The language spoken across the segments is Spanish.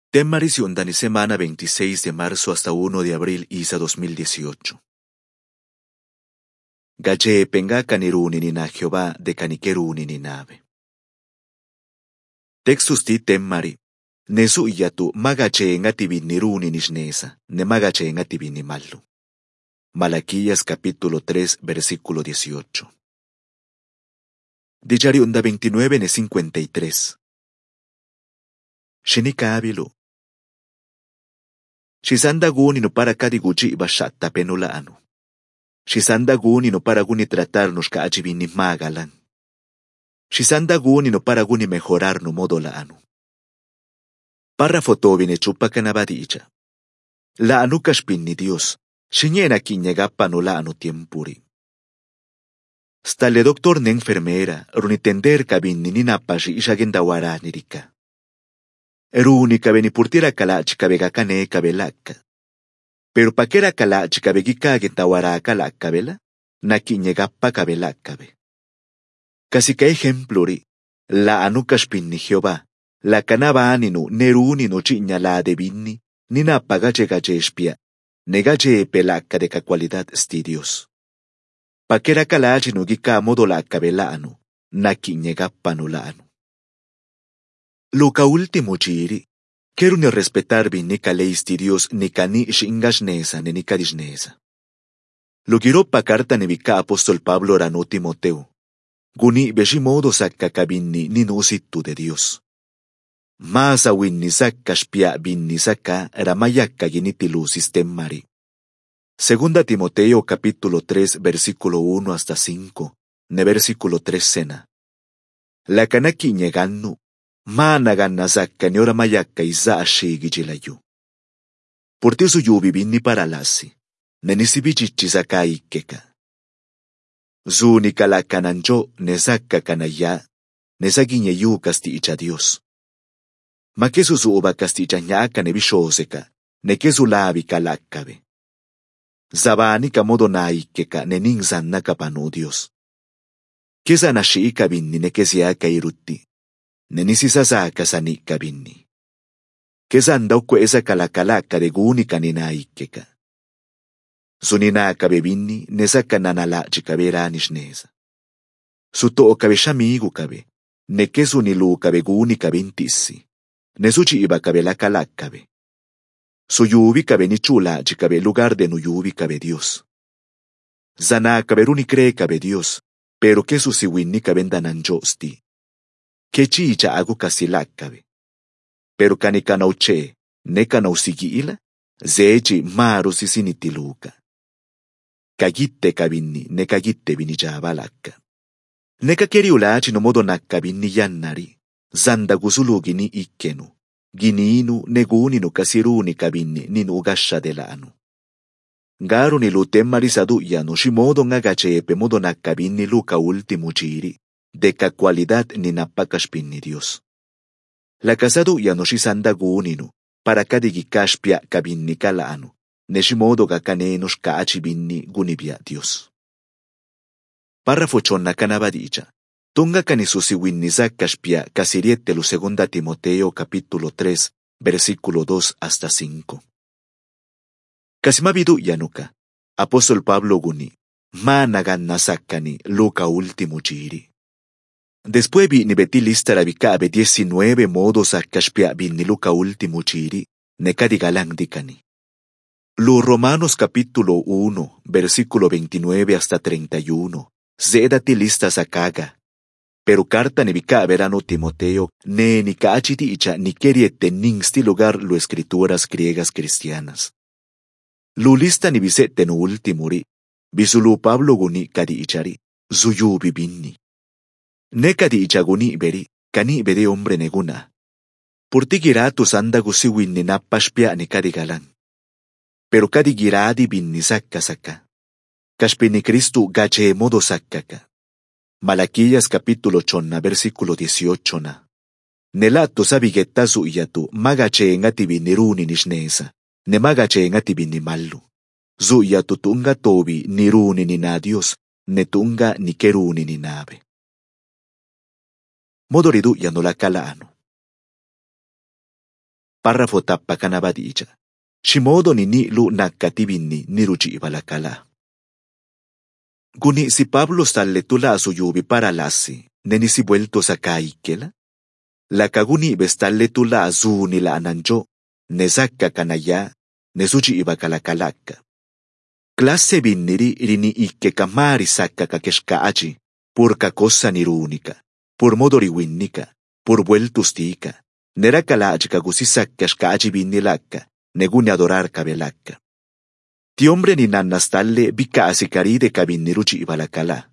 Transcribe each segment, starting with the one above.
Temarición Dani semana 26 de marzo hasta 1 de abril ISA 2018. Gache penga kaniruni ni na Jehová de canikeruni ni nave. Textus ti temmari. Nesu iyatu magache ngatibin niruni nishnesa, ne magache ngatibin ni malu. Malaquías capítulo 3 versículo 18. Dichariunda 29 ne 53. Shinikabilo. Shisanda guni no para kadiguchi bashata penula anu. Shisanda guni no para guni tratarnos ka achibini magalan. Shisanda guni no para guni mejorar no modo la anu. Párrafo tobine chupa canabadicha. La anu kashpinni Dios, shinyena kinyegapa no la anu tiempuri. Stale doctor ne enfermera, runitender kabinni ninapashi ishagenda nirika. Eruni kabeni purtira kalach kabega kane kabelaka. Pero pakera kalach kabegika gentawara kalak kabela, na kinyegapa kabelakabe. Casi que ejempluri, la anu kashpinni Jehová, la canaba aninu neruni no chiña la de binni, ni na pagache gachespia, negache pelaka de ca cualidad sti Dios. Pakera kalachi no gika modo la kabela anu, na kinyegapa no la anu. Luka último chiri, quiero ni respetar binni kaleisti Dios ni kani shingashnesa ni kadishnesa. Lo quiero pa carta nebika apóstol Pablo rano Timoteo. Guni beshimodo sakka kabinni ni nusitu de Dios. Masa winni sakka shpia binni sakka ramayakka ginitilu sistemari. Segunda Timoteo capítulo 3 versículo 1 hasta 5, ne versículo 3 sena. La kanaki nyegannu, managanna sakka ni oramayakka isa ashigi jilayu. Porti su yubi binni paralasi, ne nisibichichi sakka ikkeka. Zuni kalakananjo nesaka kanaya, nesagiñe yu casticha Dios. Ma que su suba casticha ñaka ne bishoseka, ne que su labi kalakabe. Zabani kamodo naikeka ne ninzan nakapanu Dios. Que sanashi kabinni ne que siaka irutti, ne nisisasaka sani kabinni. Que sandauko esa kalakalaka de gunika ni naikeka. Sunina kabebinni nesaka nanalachi kabera nishnesa. Suto kabe shamigu kabe, ne que sunilu kabe guni kabintisi, ne suchi iba kabe la kalak kabe. Suyubi kabe ni chulachi kabe lugar de nuyubi kabe Dios. Zana kabe runi cree kabe Dios, pero que susiwinni kabe dananjosti. Que chicha agu kasilak kabe. Pero kanikanauche, ne kanausigiila, zechi maru sisinitiluka. Kagitte kabinni, ne kagitte binijabalaka. Neka keriulachi no modo nakabinni yannari, zanda gusulugi ni ikkenu, gininu neguni no kasiruni kabinni ninu gasha de la anu. Garu ni lutemmari saduya no shimodo ngagachepe modo nakabinni luka ultimu chiri, de ka cualidad ni napakashpinni Dios. La kasaduya no shisanda guninu, para kadigi kashpia kabinni kala anu. Neshimodo gakanenos kaachibinni gunibia Dios. Párrafo chonna canabadicha. Tunga kanisusiwinni zakashpia kasirietelu segunda Timoteo capítulo 3 versículo 2 hasta 5. Kasimabidu yanuka. Apóstol Pablo guni. Managanna sakani luka último chiri. Después vi ni beti lista rabikabe 19 modos zakashpia binni luka último chiri. Nekadigalang dikani. Los Romanos capítulo 1, versículo 29 hasta 31, zedati listas akaga. Pero carta nebika verano Timoteo, ne ni kaachiti icha ni keriete ningsti lugar lo escrituras griegas cristianas. Lu lista ni bisete no ultimuri, bisulu Pablo guni kadi ichari, zuyubi binni. Ne kadi ichaguni beri, kani bede hombre neguna. Purtigiratu sandagusiwin ni napashpia ni kadigalan. Pero kadi giradi binni sakka sakka. Kashpini Cristo gache modo sakkaka. Malaquías capítulo 8 versículo 18 na. Nelato sabigetta su iyatu magache ngati binni runi nishnesa. Ne magache ngati binni mallu. Zu iyatu tunga tobi ni runi ni na Dios. Ne tunga ni keruni ni nabe. Modoridu yano la kalaano. Párrafo tappa kanabadicha. Shimodo ni lu nakatibini niruchi balakala. Guni si Pablo stalle tula suyubi para lasi, neni si vuelto sa kaikela? La kaguni bestalle tula azuni la ananjo, nezakka kanaya, nesuchi ibakalakalaka. Classe binniri rini ikke kamari sakka kakeshkaachi, pur kakosa nirunika, pur modoriwinnika, pur vueltustika, nera kalachi kagusisakka shkaachi binnilaka, neguni adorar kabelaka. Ti hombre ni nannastalle bika asikaride kabinniruchi ibalakala.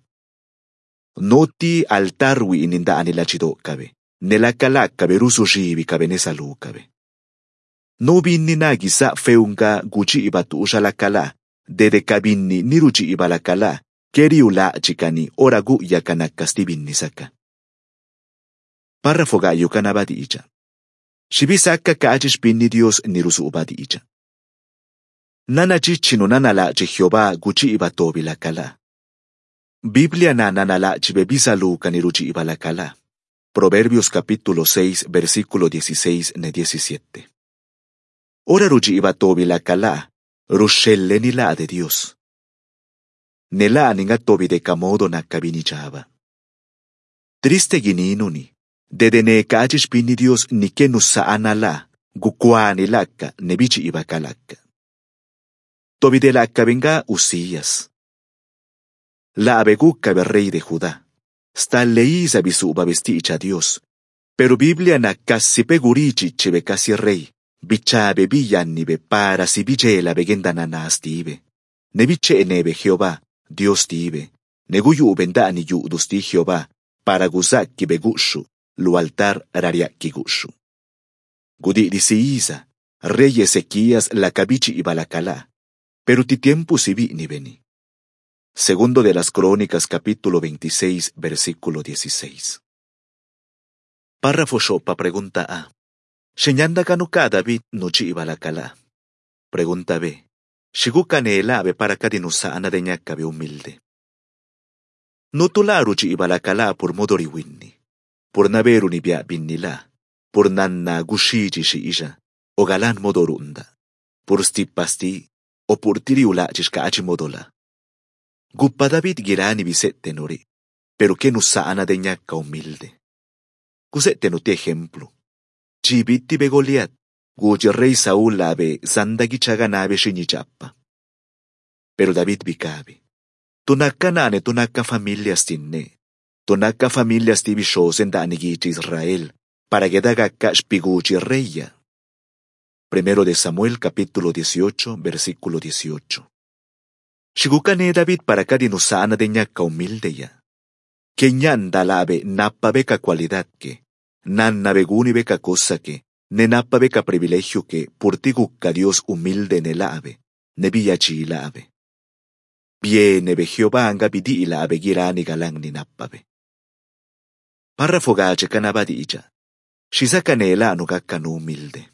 Noti altarwi ininda anilachido kabe, nelakalaka berusu shibi kabe nesalu kabe. No binni nagisa feunga guchi ibatu ushalakala, dede kabinni niruchi ibalakala, keriula chikani oragu yakanakasti binnisaka. Párrafo gallo kanabadicha. Shibisaka kachish binni Dios nirusu ubadicha. Nanachichino nanalachi Jehová guchi ibatobi lakala. Biblia nanalachi bebisa luka niruchi ibalakala. Proverbios capítulo 6 versículo 16 ne 17. Ora ruchi ibatobi lakala, rushelle ni la de Dios. Nela ningatobi de kamodo nakabinichaba. Triste gininuni, de ne kachish pini Dios ni que nusa anala, gukwani laka nebichi ibakalaka. Tobi de laka venga Usías. La abeguca rey de Judá. Sta leísa bisuba vesticha Dios. Pero Biblia na casi pegurichi chebe casi rey. Bichabe villannibe para si bijela begenda nanastive. Ne biche enebe Jehová, Dios tive. Neguyu bendani yudusti Jehová, para guzaki begushu, lu altar rariaki gushu. Gudi disiisa, rey Ezequías la cabichi y balacala. Pero ti tiempo si vi ni veni. Segundo de las Crónicas capítulo 26 versículo 16. Párrafo shopa pregunta A. Shenyanda kanuka David nochi ibalakala. Pregunta B. Shigukane elabe para kadinusa anadeñakabe humilde. No tularuchi ibalakala por modoriwinni. Por naveru ni bia binnila. Por nanna gushiji shiija. O galan modorunda. Por stipasti. O por tiriula chishkaachi modola. Guppa David girani bisette nori, pero que nusa anadeñaka humilde. Cusette no te ejemplo. Chibiti be Goliat, guji rey Saúl labe zandagi chaganabe shinichapa. Pero David bicabe. Tunaka nane tunaka familias tinne. Tunaka familias tibishosen da anigichi Israel, para que dagaka shpiguchi reya. Primero de Samuel capítulo 18 versículo 18. Shigukane David para kadinusana de ñaka humilde ya. Que ñanda labe napa beca cualidad que, nanna beguni beca cosa que, ne napa beca privilegio que, por ti gukka Dios humilde ne labe, ne villachi labe. Viene be Jehová anga bidi labe girani galang ni napabe. Párrafo gache kanabadicha. Shizakane la no gakkanu humilde.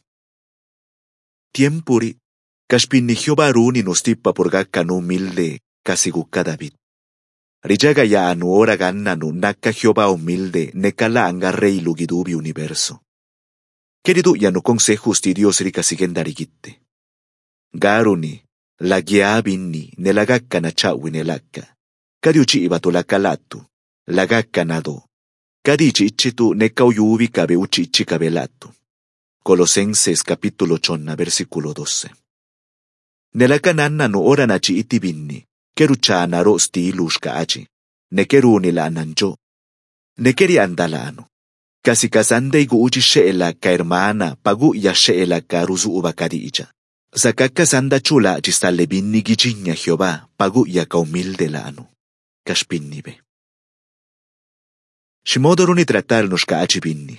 Tiempuri, kashpinni Jehová runi nos tipa por gakkanu humilde, kasigukka David. Rijaga ya anu ora gannanu nakka Jehová humilde, nekala anga rey lugidubi universo. Querido ya no consejos ti Dios rikasigendarigitte. Garuni, la giabinni, nela gakka na chawi nelakka. Kadiuchi ibatu la kalatu, la gakka nado. Kadichi ichitu neka uyubi kabe uchi ichi kabelatu. Colosenses capítulo 8 versículo 12. Nelakananna no ora nachi itibinni, keruchana ro stilushka achi, nekeruni la ananjo, nekeri andalano. Kasi kasande igu uchi sheela ka hermana, pagu ya sheela ka ruzu ubakadicha. Sakaka sanda chula chistale binni gichinya Jehová, pagu ya ka humilde lano. Kashpinnibe. Shimodoruni tratarnos ka achi binni.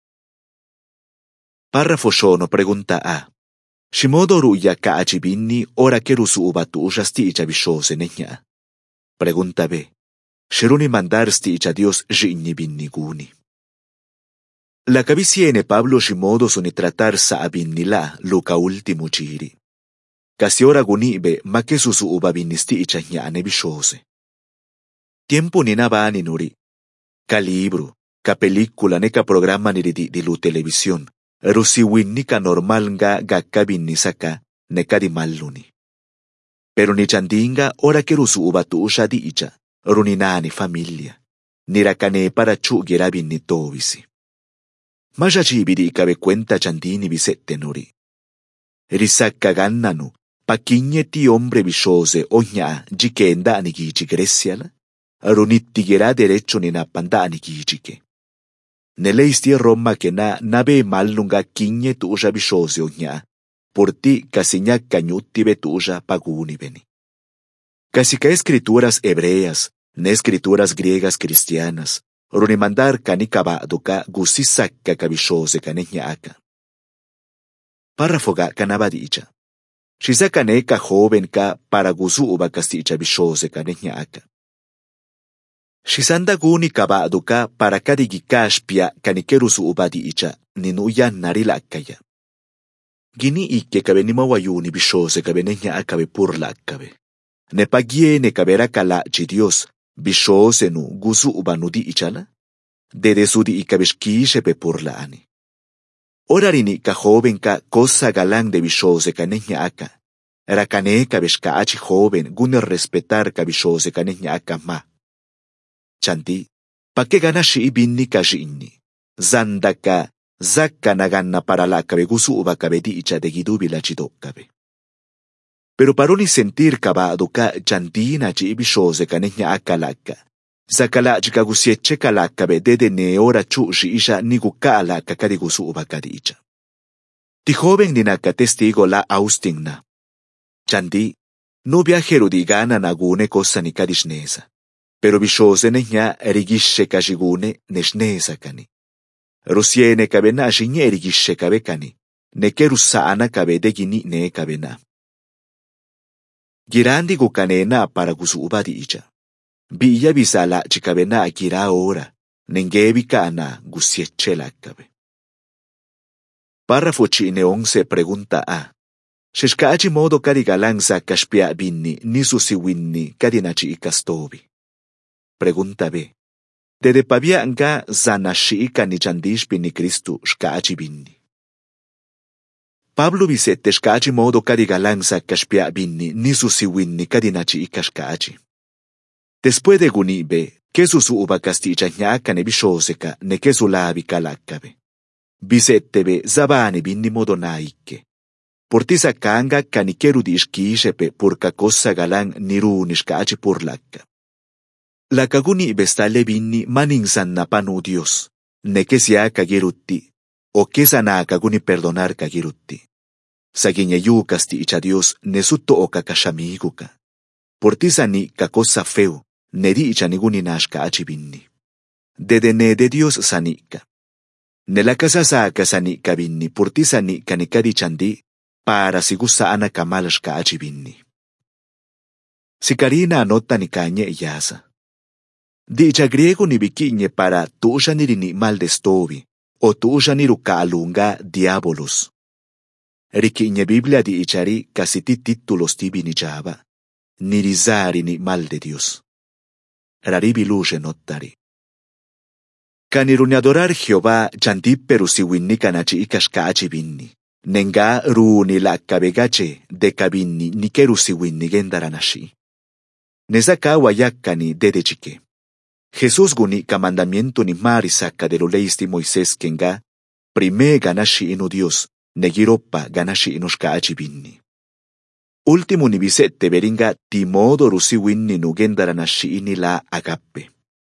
Párrafo shono pregunta A. Shimodoru ya kaachi binni ora kerusu ubatu ushasti icha bishose neña. Pregunta B. Shiruni mandarsti icha Dios jinni binni guni. La cabisiene Pablo shimodo suni tratar sa abinni la luka ultimo chiri. Kasi ora gunibe ma que susu uba binnisti icha ñane bishose. Tiempo ni nabani nuri. Ka libro, ka película ne ka programa ni di lu televisión. Rusiwinnika normal nga gakkabinni saka nekadi malluni. Pero ni chandinga ora que rusu ubatusha di icha, runinani familia, nirakane para chugira binni tobisi. Masha chibidi ikabe cuenta chandini bisette nuri. Risakka gannanu, pakinye ti hombre bishose oña jikenda anigichi gresiala, runittigera derecho ni napanda anigichike. Neleisti Roma que nabe mallunga kinye tuja bishose oña, porti casiña cañuti betuja paguni beni. Casica escrituras hebreas, ne escrituras griegas cristianas, runimandar canicaba duca gusisakka cabishose caneñaaka. Párrafo ga canabadicha. Shizakaneka joven ka para gusu uba casticha bishose caneñaaka. Shisanda guni kabaduka para kadigikashpia kanikerusu ubadiicha ninuya narilakaya. Gini ikke kabe nimawayuni bishose kabe nenya akabe purlakabe. Nepagiene kabera kalachi Dios bishose nu gusu ubanudi ichala. Dede sudi ikabeshkishe pe purlaani. Orarini ka joven ka cosa galán de bishose kanenya aka. Rakane kabeshkaachi joven gune respetar kabishose kanenya aka ma. Chanti, pa que gana shi binni kajinni. Zandaka, zakka naganna para la cabe gusu uba cabe dicha de gidubi la chidokabe. Pero paroni sentir kabaduka chantina chi bishose kanenya akalaka. Zakala chika gusieche kalakabe dede neora chushi isha niguka alaka kadi gusu uba kadicha. Ti joven ninaka testigo la austingna. Chanti, no viajero digana nagune cosa ni kadishnesa. Pero bishose nenya erigishe kashigune neshnesa kani. Rusiene kabena ashinye erigishe kabekani. Nekeru saana kabede gini ne kabena. Girandi gukanena para gusu ubadi icha. Biya bisala chikabena akira ora. Nengebi kana gusiechela kabe. Párrafo chine 11 pregunta A. Shishkachi modo karigalanza kashpia binni nisusiwinni kadinachi ikastobi. Pregunta B. Dede pavia nga zanashi kanichandishpi ni Cristo shkachi binni. Pablo bisete shkachi modo karigalanza kashpia binni nisusiwinni kadinachi ikashkachi. Después de gunibe, que susu uba casticha nyaka ne bishoseka ne que sulabi kalakabe. Bisetebe zabani binni modo naike. Portisa kanga kanikeru dishkishepe purka cosa galan nirunishkachi purlaka. La kaguni bestale binni maninsan napanu Dios, ne que sea kagirutti, o que sana kaguni perdonar kagirutti. Sagiña yu casticha Dios ne sutto o kakashamiguka. Portisani kakosa feu, ne dicha niguni nashka achibinni. Dede ne de Dios sanika. Ne la casa saka sanika binni, portisani kanikadi chandi, para sigusa ana kamalashka achibinni. Sikarina anota ni kanye yasa. Dicha griego ni bikiñe para tuja nirini maldestovi, o tuja nirukalunga diabolos. Rikiñe Biblia di ichari casiti títulos tibi ni java, nirizari ni mal de Dios. Raribi luce notari. Kaniruni adorar Jehová chanti perusiwinni kanachi ikashkachi binni. Nenga runi la kabegache de kabinni ni kerusiwinni gendaranashi. Nezaka wayakani dedechike. Jesús guni kamandamiento ni marisaka de lo leisti Moisés kenga, prime ganashi inu Dios, negiropa ganashi inushkachi binni. Último ni bisette beringa timodo rusiwinni nugendaranashi ini la agape.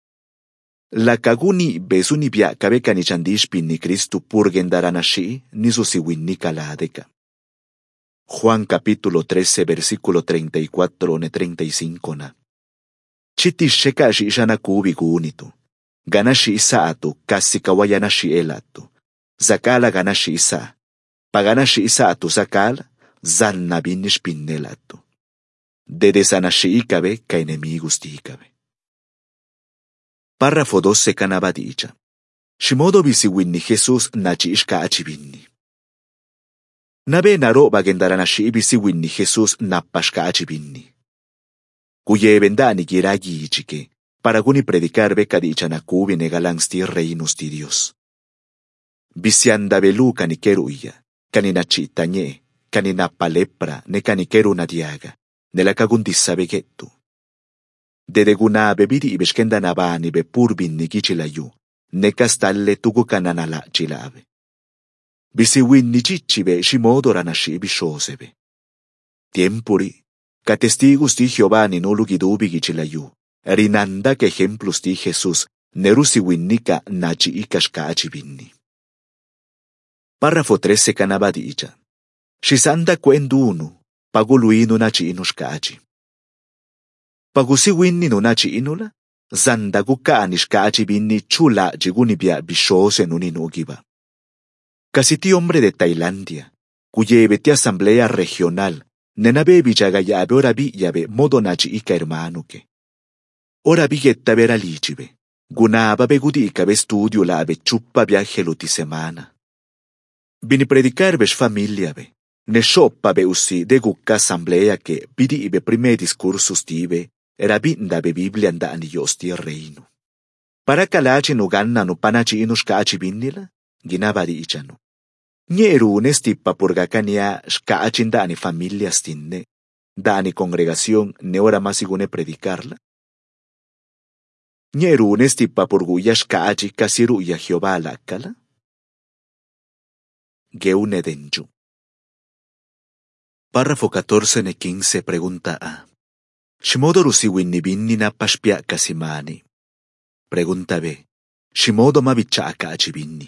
La kaguni besuni bia kabeka ni chandishpi ni Cristo purgendaranashi ni susiwinni kaladeka. Juan capítulo 13 versículo 34 ne 35 na. Chiti shekashi ishana kubi gunitu. Ganashi isaatu kasi kawayanashi elatu. Zakala ganashi isa. Paganashi isaatu zakala zanna binish pinnelatu. Dede sanashi ikabe ka enemigos ti ikabe. Párrafo 12 kanabadicha. Shimodo bisiwinni Jesús nachi ishka achibinni. Nabe naro bagendaranashi bisiwinni Jesús napashka achibinni. Kuye vendani giragi ichike, para guni predicar beca dicha na kubi negalangs ti reinos ti Dios. Bisianda belu canikeruya, canina chitañe, canina palepra, ne canikeru nadiaga, nella cagundissa beghettu. Dede guna bebidi ibeskenda nabani be purbin ni gichilayu, ne castalle tugu cananala chilave. Bisiwin ni chichibe shimodora nashi bishosebe. Tiempuri, ca testigos di Jehová ni no lugidubi gichilayu, rinanda que ejemplos di Jesús, nerusiwinnika nachi ikashkachi binni. Párrafo 13 canabadicha. Shisanda cuendunu, paguluinu nachi inushkachi. Pagusiwinni no nachi inula, zandaguka anishkachi binni chula jigunibia bishose nuninugiba. Casi hombre de Tailandia, cuye beti asamblea regional, nenabe villagayabe ora yabe modo nachi ika hermanuke. Ora bigetta vera lichibe, gunaba begudika be studio la be chuppa viaje luti semana. Bini predicar besh familia be, ne shoppa be usi de gukka asamblea que bidi ibe prime discursus tibe, era binda be Biblia anda anillosti reino. Para kalachi no ganna no panachi inushkachi binnila, ginabadi ichanu. Nyeru nestippa purgakania shkachin dani familia stinne, dani congregación ne ora masigune predicarla. Nyeru nestippa purguya shkachi kasiru ya Jehová lakala. Geune denju. Párrafo 14 ne 15 pregunta A. Shimodo rusiwinni binni na pashpia kasimani. Pregunta B. Shimodo mabichaka achibinni.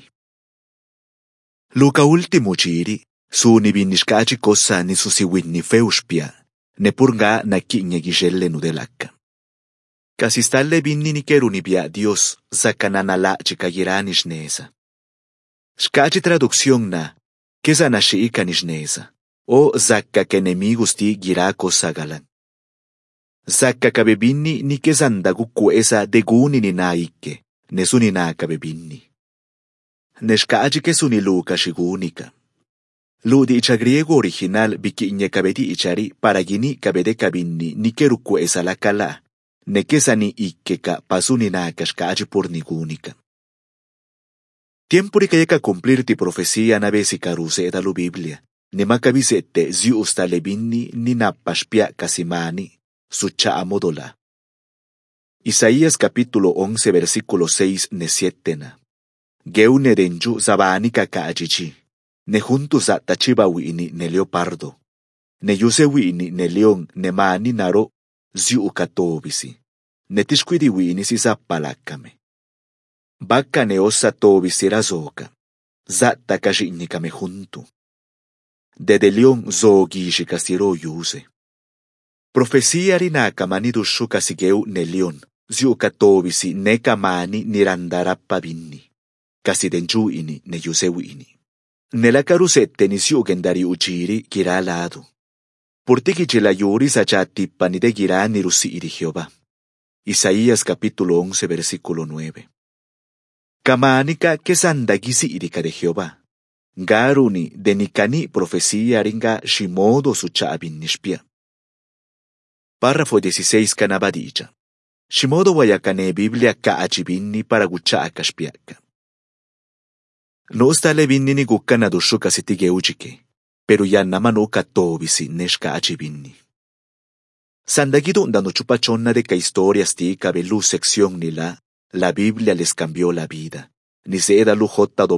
Luka ultimo chiri, su ni binnishkachi cosa ni susiwinni feushpia, ne purga na kinye gishelle nudelaka. Kasistalle binni ni kerunibia Dios zakananala chikagiranishnesa. Shkachi traducción na, kesa na shiikanishnesa, o zakka kenemigos ti girako sagalan. Zakka kabebinni ni kesanda kuesa de guni ni naike, nesuni na kabebinni. Neshkachi kesuni luka shigunika. Ludi icha griego original bikinye kabedi ichari para gini kabede kabinni ni keru kuesa la kala, ne kesani ikkeka pasuni na kashkachi por nigunika. Tiempuri kayaka cumplir ti profecía na besi karuse eta lu Biblia, ne makabisette ziu ustalebinni ni napashpia kasimani, sucha amodola. Isaías capítulo 11 versículo 6 ne 7 na. Geune denju zabani kakachichi, ne juntu za tachiba wini ne leopardo, ne yuse wini ne león ne mani naro ziu katobisi, ne tishkwidi wini si zapalakame. Baka ne osa tobisi razoka, za takashinikame juntu. De león zogishi kasiro yuse. Profecía rinaka manidushu kasigeu ne león, ziu katobisi ne kamani nirandarappa binni. Casi denjuini ne yusewini. Nella carusette ni siugendari uchiri gira lado. Portiki chela yuri sachati ni de gira ni rusiri Jehová. Isaías capítulo 11 versículo 9. Kamanika que sanda gisirika de Jehová. Garuni de nikani profecía ringa shimodo suchabin nishpia. Párrafo 16 canabadicha. Shimodo wayakane Biblia ka achibinni para guchaka shpiaka. No stale binni ni gukka na dushu kasiti ujike, pero ya namano katobisi neshka achibinni. Sandagido no chupachonna de ka historias ti kabelu sección ni la Biblia les cambió la vida, ni sedalu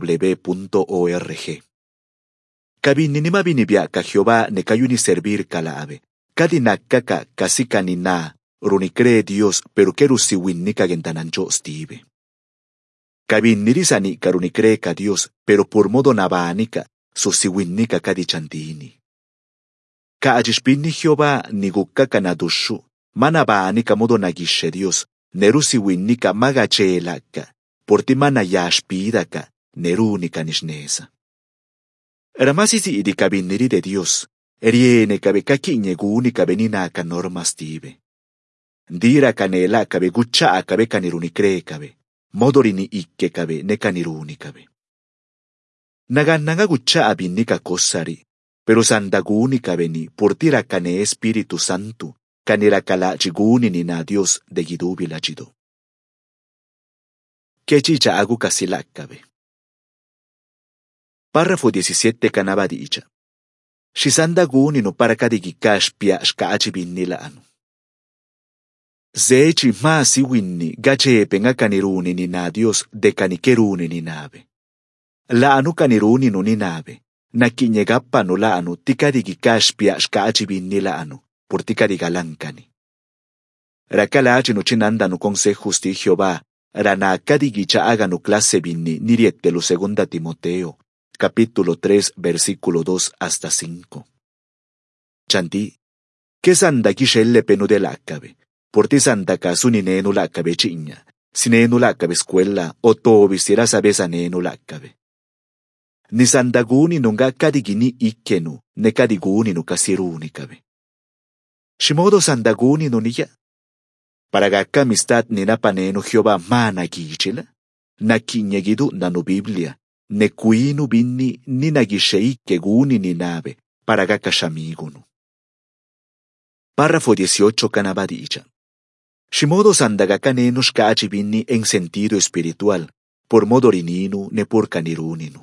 jw.org. Kabinni ni mabinibia ka Jehová ne kayuni servir kalabe, kadinakaka kasika ni na, runicree Dios, pero kerusiwinni kagentanancho stive. Kabinnirisani karunicreka Dios, pero por modo nabanika, sosiwinnika kadichantini. Kaajishpinni Jehová nigukka kanadushu, manabanika modo nagishe Dios, nerusiwinnika magachelaka, porti manayashpidaka, nerunika nishnesa. Ramasisi idi kabinniri de Dios, eriene kabe kakinye guni kabeninaka normastive. Dira kanela kabe gucha kabe kanirunicre kabe. Modorini ikke kabe ne kaniruni kabe. Nagananga gucha abinika kosari, pero sandaguni kabe ni portira kane Espíritu Santo, kanira kala chiguni ni na Dios de gidubi la chido. Kechicha agu kasilak kabe. Párrafo 17 canabadicha. Shisandaguni no para kadigikashpia shkaachibinni la anu. Zechi masi winni gachepe nga kaniruni ni na Dios de kanikeruni ni nabe. La anu kaniruni no ni nabe. Nakinyegappa no la anu tikadigikashpia shkaachibinni la anu. Por tikarigalankani. Rakalachi no chinanda no consejos de Jehová. Rana kadigicha haga no clase binni nirietelo 2 Timoteo. Capítulo 3, versículo 2 hasta 5. Chanti, que sanda kishelle penu de lakabe, por ti sanda kasu ni nenu lakabe chiña, si nenu lakabe escuela, o tobi sira sabesa nenu lakabe. Ni sandaguni nunga kadigini ikkenu, ne kadiguni no kasiruni kabe. Shimodo sandaguni no niya. Para gaka amistad ni napanenu Jehová mana gichila, na kiñegidu nanu Biblia. Ne kuinu binni ni nagishei keguni ni nabe para gakashamigunu. Párrafo 18 canabadicha. Shimodo sandagakanenu shkachi binni en sentido espiritual, por modorininu ne por kaniruninu.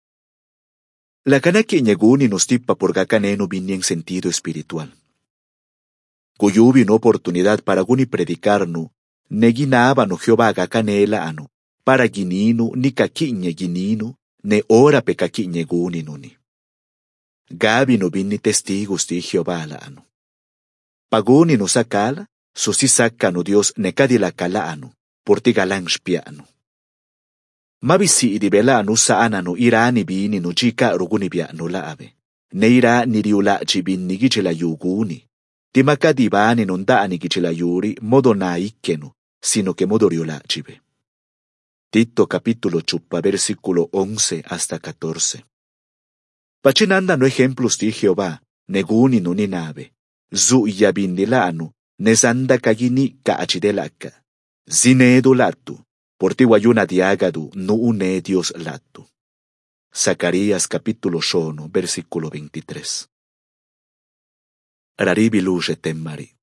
La kanaki nyeguni nos tipa por gakanenu binni en sentido espiritual. Kuyubi no oportunidad para guni predicarnu, neginaba no Jehová gakanela anu. Para gininu ni kakinye gininu, ne ora pe kakinye guninuni. Gabi no binni testigos de Jehová la anu. Paguni no sakala, so si sakanu Dios ne kadila kala anu, por ti galang shpianu. Mabisi idibela anu sa ananu irani bini no chika ruguni bianu la ave. Ne ira ni riula chibinni gichila yuguni. Timaka dibani non daani gichila yuri modo na ikkenu, sino que modo riula chibe. Tito capítulo chupa versículo 11 hasta 14. Pachinanda no ejemplos de Jehová, neguni no ni nabe, zu yabindilanu, nesanda kagini kaachidelaka, zinedo latu, portiwayuna diagadu no une Dios latu. Zacarías capítulo 1 versículo 23. Raribi luce temmari.